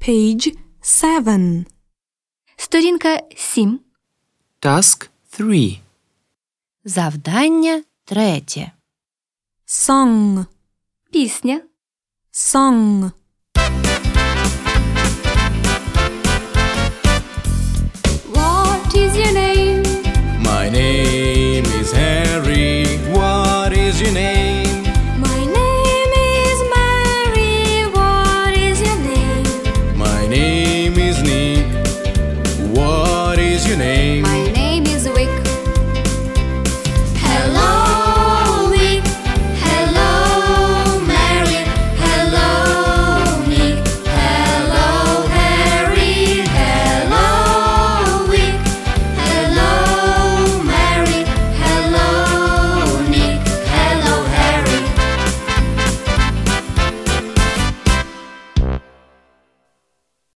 Page 7. Сторінка 7. Task 3. Завдання 3. Song. Пісня. Song.